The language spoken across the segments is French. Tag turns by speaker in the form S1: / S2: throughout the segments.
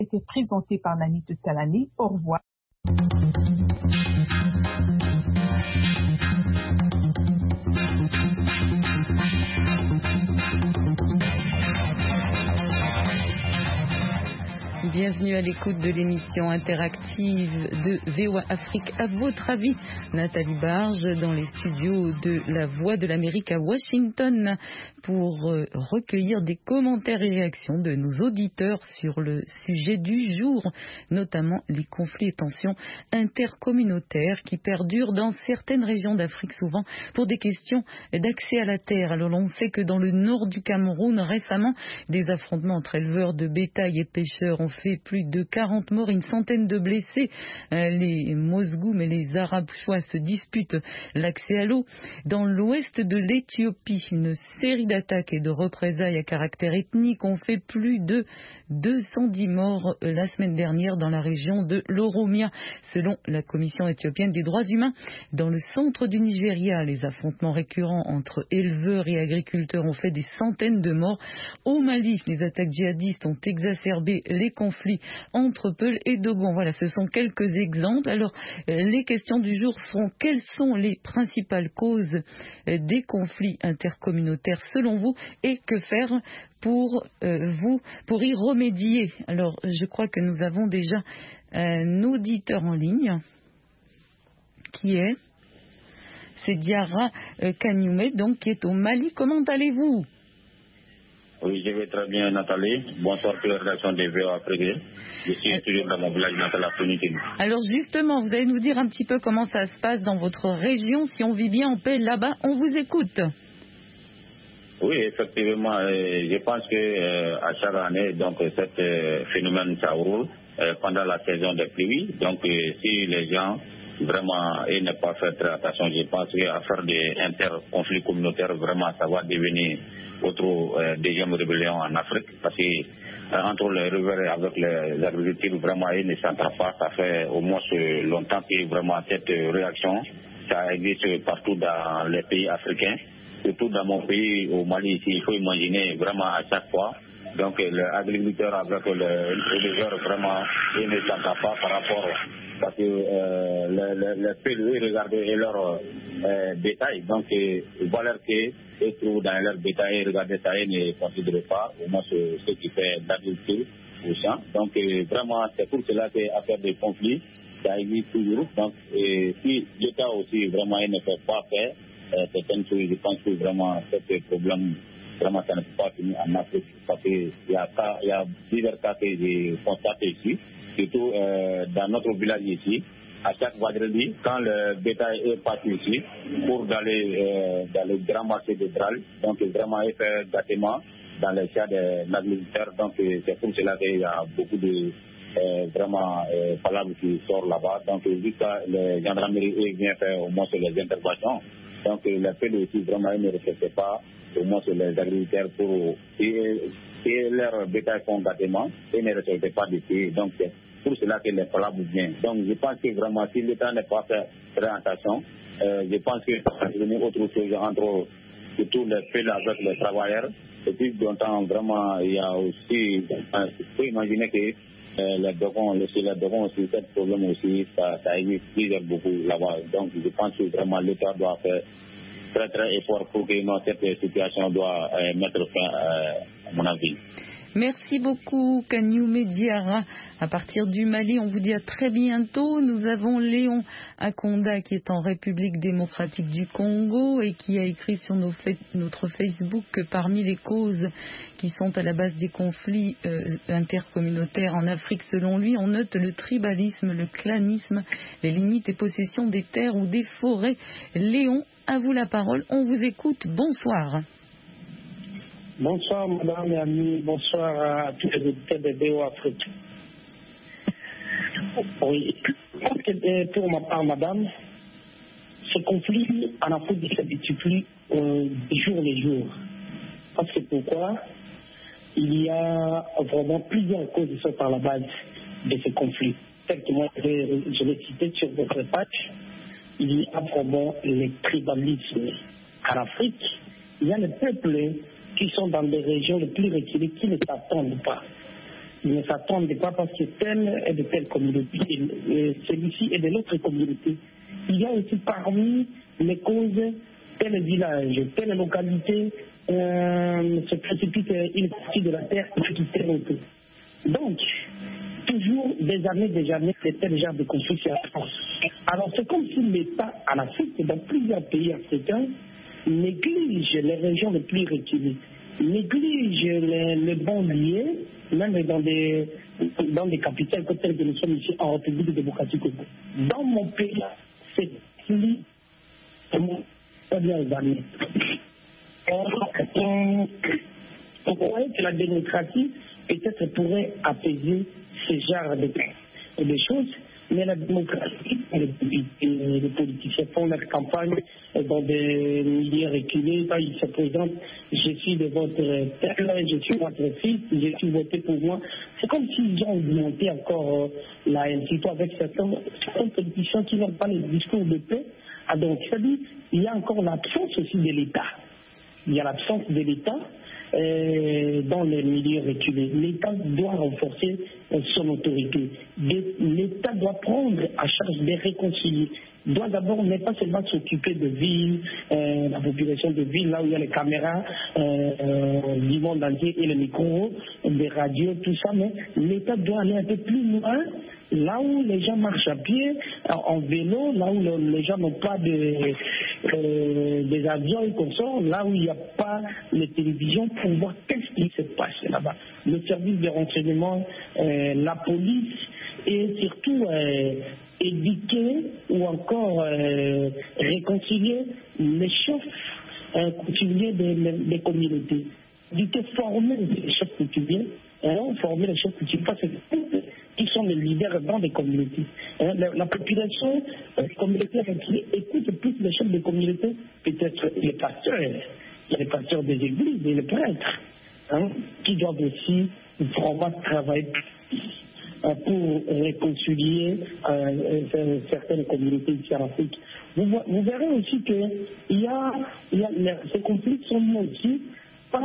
S1: Été présenté par Nani Talani. Au revoir.
S2: Bienvenue à l'écoute de l'émission interactive de VOA Afrique. À votre avis, Nathalie Barge dans les studios de La Voix de l'Amérique à Washington pour recueillir des commentaires et réactions de nos auditeurs sur le sujet du jour, notamment les conflits et tensions intercommunautaires qui perdurent dans certaines régions d'Afrique, souvent pour des questions d'accès à la terre. Alors l'on sait que dans le nord du Cameroun, récemment, des affrontements entre éleveurs de bétail et pêcheurs ont fait plus de 40 morts, une centaine de blessés. Les Mozgoum et les Arabes Chouas se disputent l'accès à l'eau. Dans l'ouest de l'Éthiopie, une série d'attaques et de représailles à caractère ethnique ont fait plus de 210 morts la semaine dernière dans la région de l'Oromia, selon la Commission éthiopienne des droits humains. Dans le centre du Nigeria, les affrontements récurrents entre éleveurs et agriculteurs ont fait des centaines de morts. Au Mali, les attaques djihadistes ont exacerbé les conflits entre Peul et Dogon. Voilà, ce sont quelques exemples. Alors, les questions du jour seront: quelles sont les principales causes des conflits intercommunautaires selon vous, et que faire pour y remédier? Alors, je crois que nous avons déjà un auditeur en ligne c'est Diarra Kanyoume, donc qui est au Mali. Comment allez-vous?
S3: Oui, je vais très bien, Nathalie. Bonsoir pour la rédaction des VOA Afrique. Je suis toujours dans mon village natal à Fonitine.
S2: Alors justement, vous allez nous dire un petit peu comment ça se passe dans votre région, si on vit bien en paix là-bas. On vous écoute.
S3: Oui, effectivement, je pense que à chaque année, donc cet phénomène ça roule pendant la saison des pluies. Donc si les gens vraiment ne pas faire très attention, je pense qu'à faire des interconflits communautaires, vraiment ça va devenir autre deuxième rébellion en Afrique, parce que entre les riverains avec les agriculteurs, vraiment ils ne s'entendent pas. Ça fait au moins longtemps que vraiment cette réaction ça existe partout dans les pays africains. Surtout dans mon pays, au Mali, ici, il faut imaginer vraiment à chaque fois. Donc, les agriculteurs avec les éleveurs, vraiment, ils ne s'entendent pas par rapport. Parce que les pays, ils regardent leur bétail. Donc, valeur qu'ils trouvent dans leur bétail, regarder ça, ils ne considèrent pas. Au moins, ce qui fait l'agriculture au champ. Donc, vraiment, c'est pour cela qu'affaire des conflits, ça existe toujours. Donc, si l'État aussi, vraiment, il ne peut pas faire certaines choses, je pense que vraiment, ce problème, vraiment, ça ne peut pas finir en Afrique. Parce qu'il y a divers cas que j'ai constatés ici, surtout dans notre village ici. À chaque vendredi, quand le bétail est parti ici, pour aller dans le grand marché de Dral, donc vraiment, il fait gâtement dans les champs de l'agriculteur. Donc, c'est pour cela qu'il y a beaucoup de vraiment palabres qui sortent là-bas. Donc, jusqu'à les gendarmeries viennent faire au moins sur les interventions. Donc, les pays aussi, vraiment, ils ne respectent pas, au moins sur les agriculteurs, pour et leurs bétail font gâtement, ils ne respectent pas des pays. Donc, c'est pour cela que les palabres viennent. Donc, je pense que vraiment, si l'État n'est pas fait très attention, je pense que ça va devenir autre chose entre surtout les pays avec les travailleurs. Et puis, longtemps, vraiment, il y a aussi, il faut imaginer que les Dogons aussi, ce problème aussi, ça existe plusieurs beaucoup là-bas. Donc, je pense que vraiment l'État doit faire très, très effort pour que cette situation doit mettre fin, à mon avis.
S2: Merci beaucoup, Kanyoume Diarra. À partir du Mali, on vous dit à très bientôt. Nous avons Léon Akonda qui est en République démocratique du Congo et qui a écrit sur notre Facebook que parmi les causes qui sont à la base des conflits intercommunautaires en Afrique, selon lui, on note le tribalisme, le clanisme, les limites et possessions des terres ou des forêts. Léon, à vous la parole. On vous écoute. Bonsoir.
S4: Bonsoir, madame et amis. Bonsoir à tous les auditeurs de VOA Afrique. Oui, pour ma part, madame, ce conflit en Afrique se multiplie jour le jour. Parce que pourquoi? Il y a vraiment plusieurs causes qui sont par la base de ce conflit. Tel que moi, je l'ai cité sur votre page, il y a vraiment le tribalisme en Afrique. Il y a les peuples qui sont dans des régions les plus reculées qui ne s'attendent pas. Ils ne s'attendent pas parce que tel est de telle communauté, et celui-ci est de l'autre communauté. Il y a aussi parmi les causes tel village, telle localité se précipite une partie de la terre qui tel autre. Donc, toujours des années, c'est tel genre de construction. Alors c'est comme si l'État en Afrique, dans plusieurs pays africains, néglige les régions les plus reculées, néglige les bons liés, même dans des capitales telles que nous sommes ici en République démocratique Congo. Dans mon pays, c'est plus bien évalué. On croyait que la démocratie peut-être pourrait apaiser ce genre de choses, mais la démocratie, les politiciens font leur campagne dans des milieux reculés, quand ils se présentent, je suis de votre père, je suis votre fils, je suis voté pour moi. C'est comme s'ils ont augmenté encore la NCP avec certains politiciens qui n'ont pas le discours de paix. Ah, donc, c'est-à-dire, il y a encore l'absence aussi de l'État. Il y a l'absence de l'État dans les milieux reculés. L'État doit renforcer son autorité. L'État doit prendre à charge de réconcilier. Doit d'abord ne pas seulement s'occuper de villes, la population de villes, là où il y a les caméras du monde entier et les micros, des radios, tout ça, mais l'État doit aller un peu plus loin, là où les gens marchent à pied, en vélo, là où les gens n'ont pas des avions et consorts, là où il n'y a pas les télévisions pour voir qu'est-ce qui se passe là-bas. Le service de renseignement, la police et surtout éduquer ou encore réconcilier les chefs coutumiers des communautés. Éduquer, former les chefs coutumiers, former les chefs coutumiers parce qu'ils sont les leaders dans des communautés. La population communautaire écoute plus les chefs de communauté, peut-être les pasteurs, les pasteurs des églises et les prêtres, qui doivent aussi vraiment travailler pour réconcilier certaines communautés ici en Afrique. Vous verrez aussi que ces conflits sont liés aussi par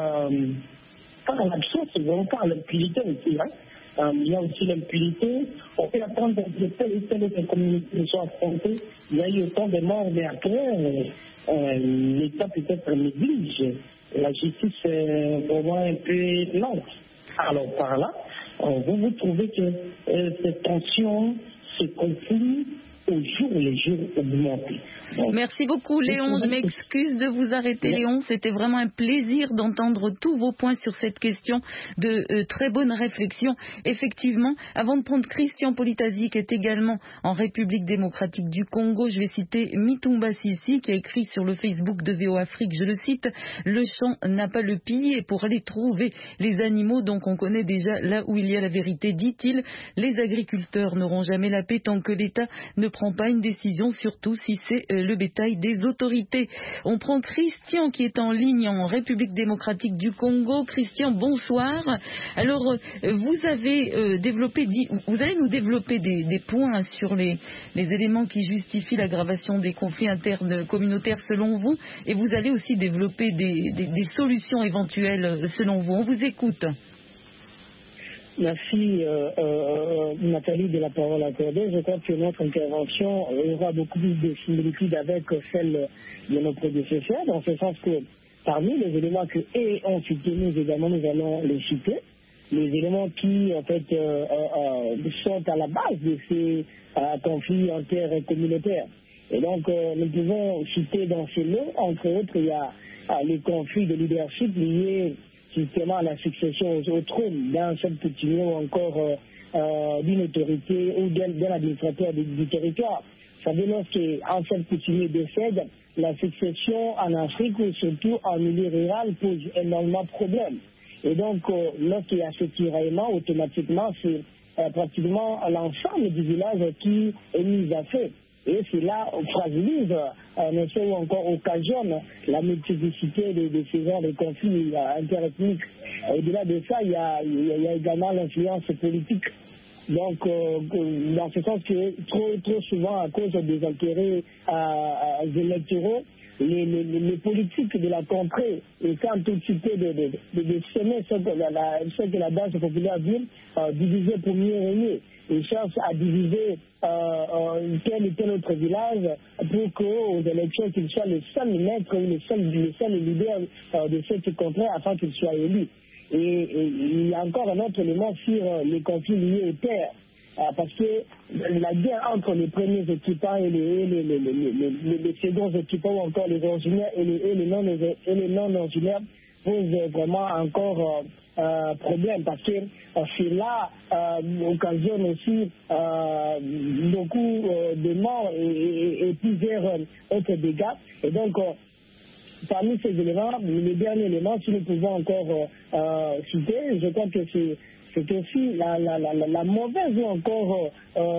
S4: l'absence, par l'impunité aussi. Il y a aussi l'impunité. On peut attendre que telle et telle communauté soit affrontée. Il y a eu autant de morts, mais après, l'État peut-être néglige. La justice est vraiment un peu lente. Alors par là, vous trouvez que ces tensions, ces conflits, au jour le jour augmentent.
S2: Merci beaucoup Léon, je m'excuse de vous arrêter Léon, c'était vraiment un plaisir d'entendre tous vos points sur cette question de très bonne réflexion. Effectivement, avant de prendre Christian Politasi qui est également en République démocratique du Congo, je vais citer Mitumba Sissi qui a écrit sur le Facebook de VO Afrique, je le cite, le champ n'a pas le pied pour aller trouver les animaux, donc on connaît déjà là où il y a la vérité, dit-il, les agriculteurs n'auront jamais la paix tant que l'État ne prend pas une décision, surtout si c'est le bétail des autorités. On prend Christian qui est en ligne en République démocratique du Congo. Christian, bonsoir. Alors, vous allez nous développer des points sur les éléments qui justifient l'aggravation des conflits internes communautaires selon vous, et vous allez aussi développer des solutions éventuelles selon vous. On vous écoute.
S5: Merci Nathalie de la parole accordée. Je crois que notre intervention aura beaucoup plus de similitudes avec celle de nos prédécesseurs, dans ce sens que parmi les éléments que ont cités nous également, nous allons les citer, les éléments qui en fait sont à la base de ces conflits intercommunautaires. Et donc nous pouvons citer dans ces lots, entre autres, il y a les conflits de leadership liés justement à la succession au trône d'un seul coutumier ou encore d'une autorité ou d'un administrateur du territoire. Vous savez, lorsqu'un seul coutumier décède, la succession en Afrique ou surtout en milieu rural pose énormément de problèmes. Et donc, lorsqu'il y a ce tiraillement, automatiquement, c'est pratiquement l'ensemble du village qui est mis à fait. Et cela fragilise, ou encore occasionne la multiplicité de ces genres de conflits interethniques. Au-delà de ça, il y a également l'influence politique. Donc, dans ce sens que trop souvent, à cause des intérêts électoraux, les politiques de la contrée étant un tout petit peu de semer ce que la base populaire dit, diviser pour mieux régner. Ils cherchent à diviser tel et tel autre village pour qu'aux élections, qu'ils soient les seuls maîtres ou les seuls leaders de cette contrée afin qu'ils soient élus. Et il y a encore un autre élément sur les conflits liés aux terres. Parce que la guerre entre les premiers occupants et les seconds occupants ou encore les originaires et les non-originaires pose vraiment encore problème parce que cela occasionne aussi beaucoup de morts et plusieurs autres dégâts. Et donc, parmi ces éléments, les derniers éléments, si nous pouvons encore citer, je crois que c'est aussi la mauvaise ou encore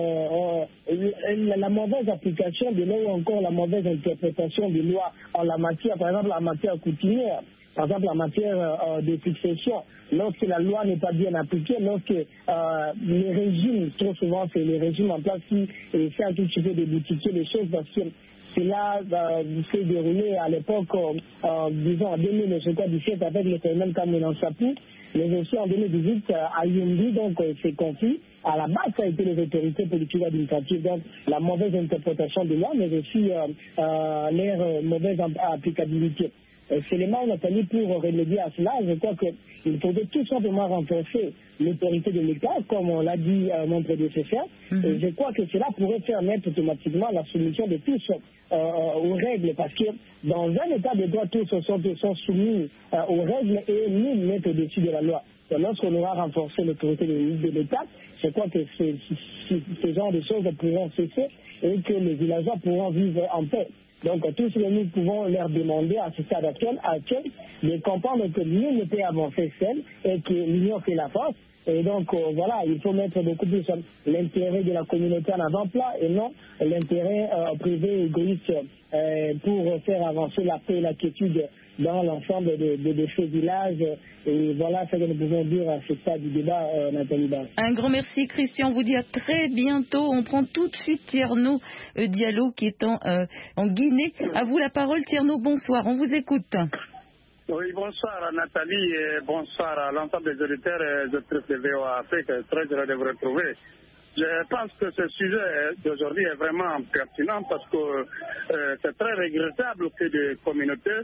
S5: la mauvaise application des lois ou encore la mauvaise interprétation des lois en la matière, par exemple en matière coutumière, par exemple en matière de succession. Lorsque la loi n'est pas bien appliquée, lorsque les régimes, trop souvent c'est les régimes en place qui essaient un tout petit peu de boutiquer les choses parce que cela s'est déroulé à l'époque, disons en 2017 avec le phénomène Cameroun Sapou, mais aussi en 2018 à Yumbi, donc ces conflits. À la base, ça a été les autorités politiques administratives, donc la mauvaise interprétation de loi, mais aussi leur mauvaise applicabilité. Seulement, Nathalie, pour remédier à cela, je crois qu'il faudrait tout simplement renforcer l'autorité de l'État, comme on l'a dit mon prédécesseur. Et je crois que cela pourrait permettre automatiquement la soumission de tous aux règles, parce que dans un État de droit, tous sont soumis aux règles et nul n'est au-dessus de la loi. Et lorsqu'on aura renforcé l'autorité de l'État, je crois que ce genre de choses pourront cesser et que les villageois pourront vivre en paix. Donc, tout ce que nous pouvons leur demander à ce stade actuel de comprendre que nul ne peut avancer seul et que l'union fait la force. Et donc, voilà, il faut mettre beaucoup plus l'intérêt de la communauté en avant-plan et non l'intérêt privé égoïste pour faire avancer la paix et la quiétude dans l'ensemble de ces villages. Et voilà ce que nous pouvons dire à ce stade du débat, Nathalie Barre.
S2: Un grand merci, Christian. On vous dit à très bientôt. On prend tout de suite Tierno Diallo qui est en Guinée. À vous la parole, Tierno. Bonsoir. On vous écoute.
S6: Oui, bonsoir Nathalie et bonsoir à l'ensemble des auditeurs et des auditrices de VOA Afrique. Très heureux de vous retrouver. Je pense que ce sujet d'aujourd'hui est vraiment pertinent parce que c'est très regrettable que des communautés,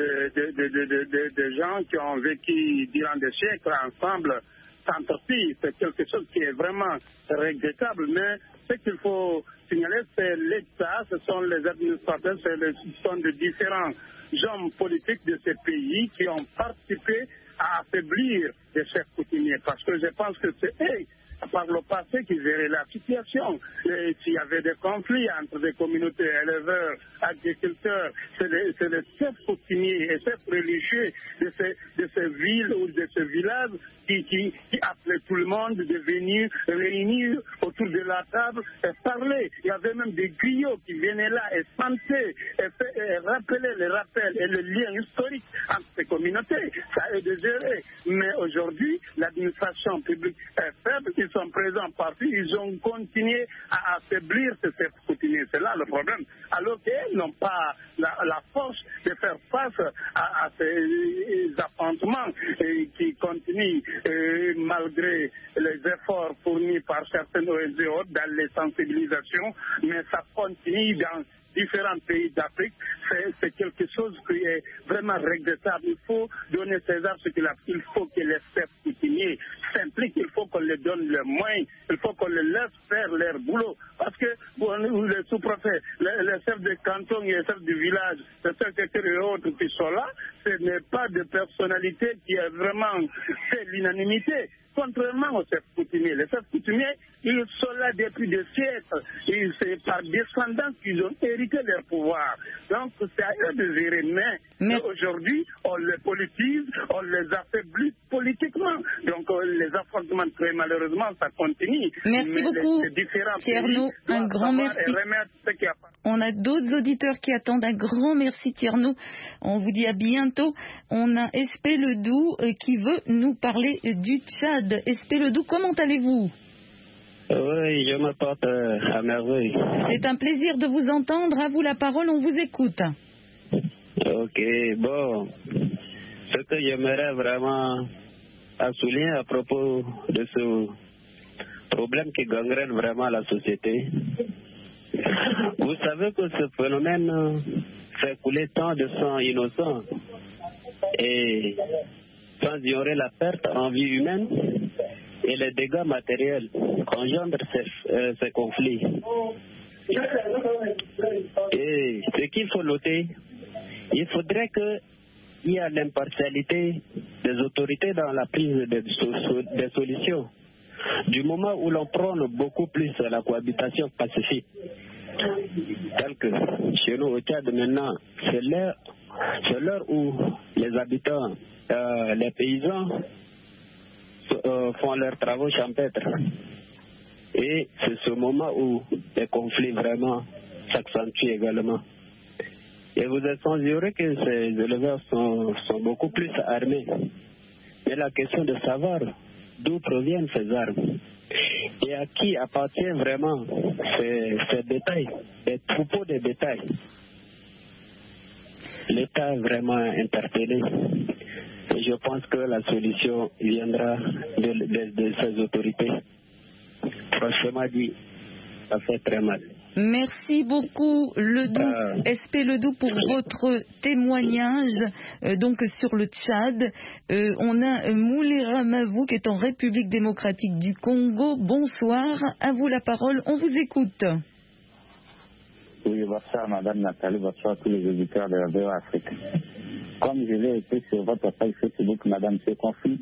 S6: des gens qui ont vécu durant des siècles ensemble s'entrepillent. C'est quelque chose qui est vraiment regrettable, mais ce qu'il faut signaler, c'est l'État, ce sont les administrateurs, ce sont de différents hommes politiques de ces pays qui ont participé à affaiblir les chefs coutumiers. Parce que je pense que c'est eux, par le passé, qui géraient la situation. S'il y avait des conflits entre des communautés éleveurs, agriculteurs, c'est les chefs coutumiers et chefs religieux de ces villes ou de ces villages qui appelaient tout le monde de venir réunir autour de la table et parler. Il y avait même des griots qui venaient là et chantaient et rappelaient les rappels et le lien historique entre ces communautés. Ça est de gérer. Mais aujourd'hui, l'administration publique est faible. Ils sont présents partout. Ils ont continué à affaiblir ces chefs coutumiers. C'est là le problème. Alors qu'ils n'ont pas la force de faire face à ces affrontements qui continuent malgré les efforts fournis par certaines ONG dans les sensibilisations, mais ça continue dans différents pays d'Afrique. C'est quelque chose qui est vraiment regrettable. Il faut donner César ce qu'il a. Il faut que les chefs coutumiers s'impliquent. Il faut qu'on les donne les moyens. Il faut qu'on les laisse faire leur boulot. Parce que les sous-préfets, les chefs de canton et les chefs du village, les secrétaires et autres qui sont là, ce n'est pas de personnalité qui a vraiment fait l'unanimité. Contrairement aux chefs coutumiers. Les chefs coutumiers, ils sont là depuis des siècles. Et c'est par descendance qu'ils ont hérité leur pouvoir. Donc, c'est à eux de gérer. Mais aujourd'hui, on les politise, on les affaiblit politiquement. Donc, les affrontements, très malheureusement, ça continue.
S2: Merci beaucoup, Tierno. Un grand merci. On a d'autres auditeurs qui attendent. Un grand merci, Tierno. On vous dit à bientôt. On a Espé Ledoux qui veut nous parler du Tchad. Espé Ledoux, comment allez-vous?
S7: Oui, je me porte à merveille.
S2: C'est un plaisir de vous entendre. À vous la parole, on vous écoute.
S7: Ok, bon. Ce que j'aimerais vraiment souligner à propos de ce problème qui gangrène vraiment la société. Vous savez que ce phénomène fait couler tant de sang innocent et sans ignorer la perte en vie humaine et les dégâts matériels qu'engendrent ces conflits. Et ce qu'il faut noter, il faudrait qu'il y ait l'impartialité des autorités dans la prise des solutions. Du moment où l'on prône beaucoup plus la cohabitation pacifique, tel que chez nous au Tchad maintenant, c'est l'heure où les habitants, les paysans font leurs travaux champêtres. Et c'est ce moment où les conflits vraiment s'accentuent également. Et vous êtes sans ignorer que ces éleveurs sont beaucoup plus armés. Mais la question de savoir d'où proviennent ces armes et à qui appartient vraiment ces bétails, les troupeaux de bétail. L'État est vraiment interpellé. Et je pense que la solution viendra de ces autorités. Franchement dit, ça fait très mal.
S2: Merci beaucoup Ledoux, SP Ledoux, pour votre témoignage donc sur le Tchad. On a Moulera Mavou qui est en République démocratique du Congo. Bonsoir, à vous la parole, on vous écoute.
S3: Oui, bonsoir Madame Nathalie, bonsoir à tous les auditeurs de la VOA Afrique. Comme je l'ai été sur votre page Facebook, Madame, ce conflit,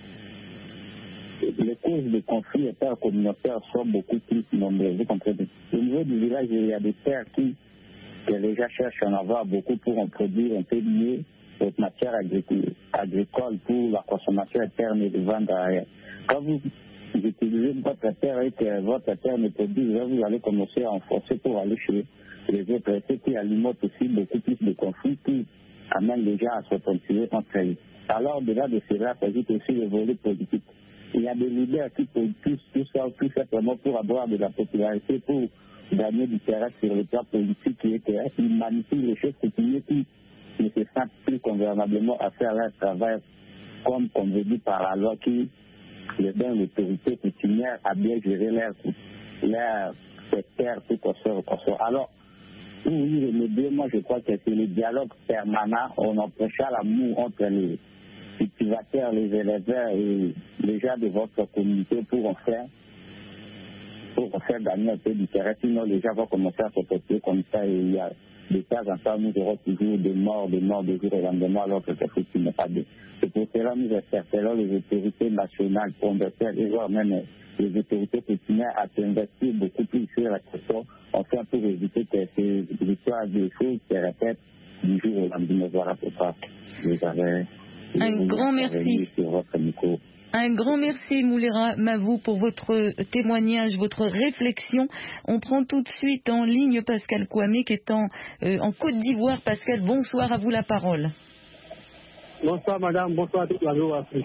S3: les causes de conflits intercommunautaires sont beaucoup plus nombreuses. Vous comprenez? Au niveau du village, il y a des terres que les gens cherchent à en avoir beaucoup pour en produire un peu mieux de matière agricole pour la consommation interne et de vendre ailleurs. Quand vous utilisez votre terre et que votre terre ne produit, vous allez commencer à enfoncer pour aller chez les autres. Ce qui alimente aussi beaucoup plus de conflits qui amène les gens à se continuer entre eux. Alors, au-delà de cela, s'ajoute aussi le volet politique. Il y a des leaders qui poussent tout ça tout simplement pour avoir de la popularité, pour gagner du terrain sur le plan politique qui manipulent les choses coutumières qui ne se sentent plus convenablement à faire leur travail comme convenu par la loi qui les donne l'autorité coutumière à bien gérer leur terre pour construire. Alors, pour y remédier, moi je crois que c'est le dialogue permanent, on empêcha l'amour entre les cultivateurs, les éleveurs et les gens de votre communauté pour en faire gagner un peu du terrain. Sinon, les gens vont commencer à se porter comme ça et il y a de temps en temps, nous aurons toujours des morts de jour au lendemain alors que quelque chose qui n'est pas bien. C'est pour cela que nous interpellons les autorités nationales, fondataires et voire même les autorités coutumières à s'investir beaucoup plus sur la question, enfin pour éviter que ces histoires de choses se répètent du jour au lendemain. Voilà pourquoi
S2: un grand merci. Un grand merci Moulera Mavou pour votre témoignage, votre réflexion. On prend tout de suite en ligne Pascal Kouamé qui est en Côte d'Ivoire. Pascal, bonsoir, à vous la parole.
S8: Bonsoir madame, bonsoir à toute la VOA Afrique.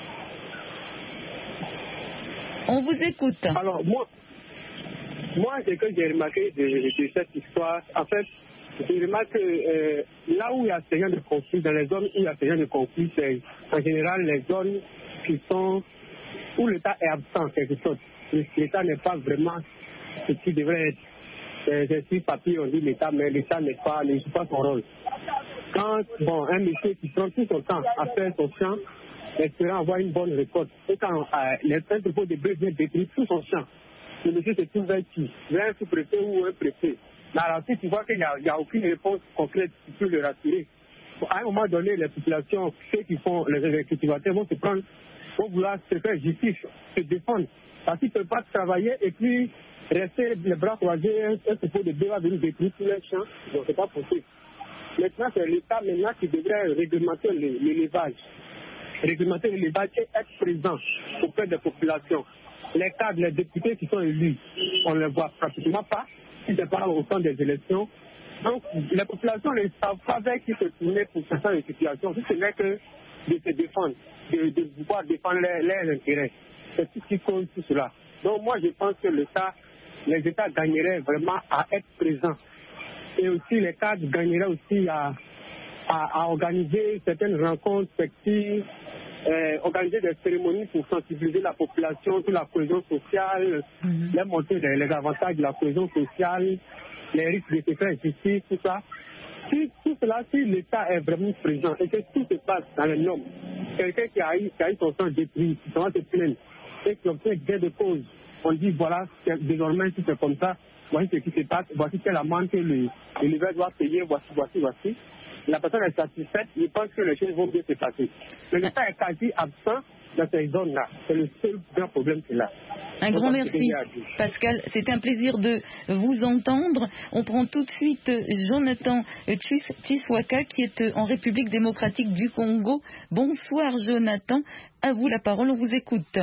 S2: On vous écoute.
S8: Alors moi ce que j'ai remarqué de cette histoire, en fait, je remarque que là où il y a ce genre de conflit, dans les zones où il y a ce genre de conflit, c'est en général les zones qui sont où l'État est absent, quelque chose. L'État n'est pas vraiment ce qui devrait être. C'est sur papier, on dit l'État, mais l'État ne joue pas son rôle. Quand un monsieur qui prend tout son temps à faire son champ, espérant avoir une bonne récolte, et quand les troupeaux de bœufs viennent détruire tout son champ, le monsieur se trouve vers qui? Vers un sous-préfet ou un préfet. Mais alors, si tu vois qu'il n'y a aucune réponse concrète qui peut le rassurer, à un moment donné, les populations, ceux qui font les cultivateurs vont vouloir se faire justice, se défendre. Parce qu'ils ne peuvent pas travailler et puis rester les bras croisés, un troupeau de bœufs va venir détruire tous les champs. Donc, ce n'est pas possible. Maintenant, c'est l'État qui devrait réglementer l'élevage. Réglementer l'élevage et être présent auprès des populations. Les cadres, les députés qui sont élus, on ne les voit pratiquement pas. Si ce n'est pas au temps des élections. Donc, les populations ne savent pas vers qui se tourner pour ce genre de situation. Si ce n'est que de se défendre, de pouvoir défendre leurs intérêts. C'est tout ce qui compte tout cela. Donc, moi, je pense que les États gagneraient vraiment à être présents. Et aussi, les cadres gagneraient aussi à à organiser certaines rencontres festives, organiser des cérémonies pour sensibiliser la population sur la cohésion sociale, leur montrer les avantages de la cohésion sociale, les risques de se faire justice, tout ça. Si tout cela, si l'État est vraiment présent et que tout se passe dans les normes, quelqu'un qui a eu son sang détruit, qui s'en va se plaindre, et qui obtient gain de cause, on dit voilà, désormais si c'est comme ça, voici ce qui se passe, voici quelle amende que l'éleveur doit payer, voici. La personne est satisfaite, je pense que les choses vont bien se passer. Mais l'État est quasi absent dans ces zones-là. C'est le seul grand problème qu'il a.
S2: Un grand merci, Pascal. C'est un plaisir de vous entendre. On prend tout de suite Jonathan Chiswaka, qui est en République démocratique du Congo. Bonsoir, Jonathan. À vous la parole, on vous écoute.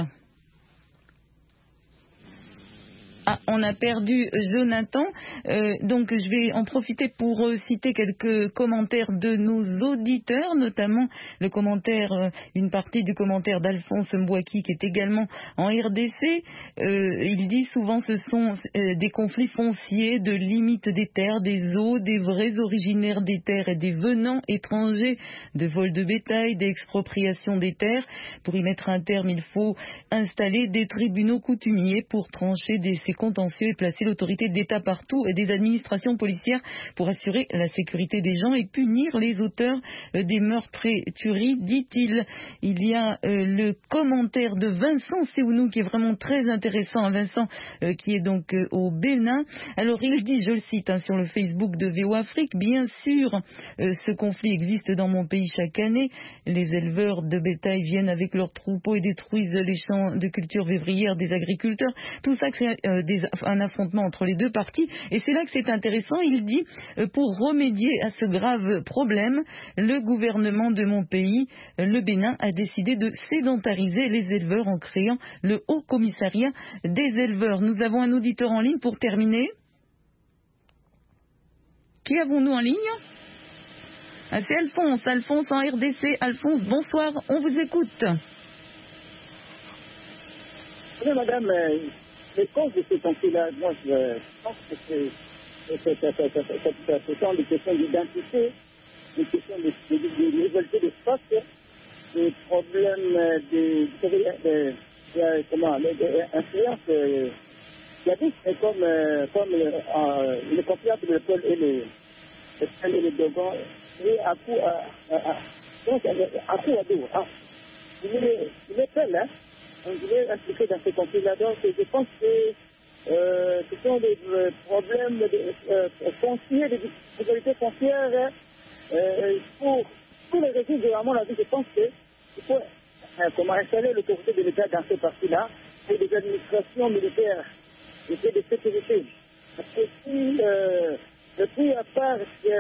S2: Ah, on a perdu Jonathan, donc je vais en profiter pour citer quelques commentaires de nos auditeurs, notamment le commentaire, une partie du commentaire d'Alphonse Mbouaki qui est également en RDC. Il dit souvent ce sont des conflits fonciers, de limites des terres, des eaux, des vrais originaires des terres et des venants étrangers, de vol de bétail, d'expropriation des terres. Pour y mettre un terme, il faut installer des tribunaux coutumiers pour trancher ces contentieux et placer l'autorité d'État partout et des administrations policières pour assurer la sécurité des gens et punir les auteurs des meurtres et tueries, dit-il. Il y a le commentaire de Vincent Séounou qui est vraiment très intéressant. Vincent qui est donc au Bénin. Alors il dit, je le cite sur le Facebook de VOA Afrique, bien sûr ce conflit existe dans mon pays chaque année. Les éleveurs de bétail viennent avec leurs troupeaux et détruisent les champs de culture vivrière des agriculteurs. Tout ça, c'est un affrontement entre les deux parties. Et c'est là que c'est intéressant. Il dit, pour remédier à ce grave problème, le gouvernement de mon pays, le Bénin, a décidé de sédentariser les éleveurs en créant le Haut Commissariat des éleveurs. Nous avons un auditeur en ligne pour terminer. Qui avons-nous en ligne ? C'est Alphonse. Alphonse en RDC. Alphonse, bonsoir. On vous écoute.
S9: Oui, madame, les causes de ce conflit-là, moi, je pense que ce sont des questions d'identité, des questions de rivalité d'espace, des problèmes d'influence jadis, comme le conflit entre le pôle et les Dogons, et à coup à dos. Il est tel, hein. On voulait impliquer dans ce conflit-là. Donc, je pense que ce sont des problèmes fonciers, des difficultés foncières. Pour les résoudre, à mon avis, je pense qu'il faut installer l'autorité de l'État dans ce parti-là et des administrations militaires et de sécurité. Parce que si le prix à part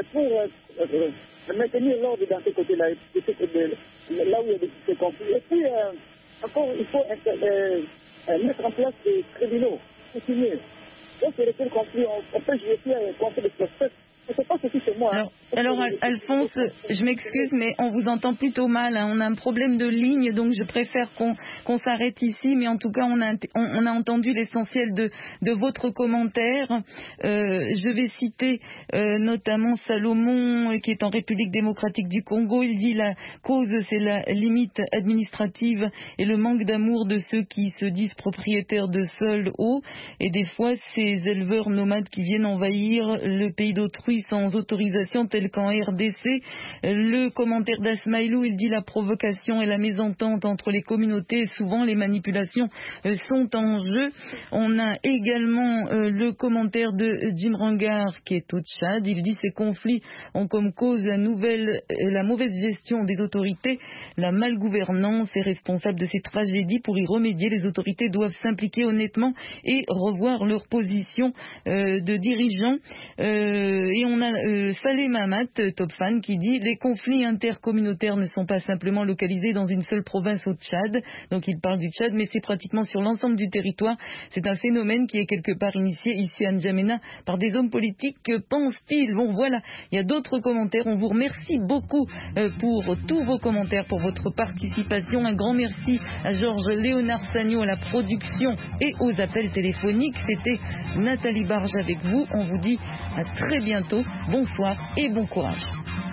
S9: pour maintenir l'ordre dans ce côté-là, là où il y a des conflits. Et puis, encore, il faut mettre en place des tribunaux coutumiers. Donc, c'est le conflit. On peut jouer un conflit de procès. Je ne sais pas si c'est moi.
S2: Alors, Alphonse, je m'excuse, mais on vous entend plutôt mal. On a un problème de ligne, donc je préfère qu'on s'arrête ici. Mais en tout cas, on a entendu l'essentiel de votre commentaire. Je vais citer notamment Salomon, qui est en République démocratique du Congo. Il dit la cause, c'est la limite administrative et le manque d'amour de ceux qui se disent propriétaires de sols hauts. Et des fois, ces éleveurs nomades qui viennent envahir le pays d'autrui sans autorisation, tel qu'en RDC. Le commentaire d'Asmaïlou, il dit la provocation et la mésentente entre les communautés, et souvent les manipulations sont en jeu. On a également le commentaire de Jim Rangar qui est au Tchad. Il dit ces conflits ont comme cause la mauvaise gestion des autorités, la malgouvernance est responsable de ces tragédies. Pour y remédier, les autorités doivent s'impliquer honnêtement et revoir leur position de dirigeants. Et on a Saleh Mahamat, top fan, qui dit les conflits intercommunautaires ne sont pas simplement localisés dans une seule province au Tchad. Donc il parle du Tchad, mais c'est pratiquement sur l'ensemble du territoire. C'est un phénomène qui est quelque part initié ici à N'Djamena par des hommes politiques, que pense-t-il? Bon voilà, il y a d'autres commentaires. On vous remercie beaucoup pour tous vos commentaires, pour votre participation. Un grand merci à Georges Léonard Sagno à la production et aux appels téléphoniques. C'était Nathalie Barge avec vous. On vous dit à très bientôt. Bonsoir et bon courage.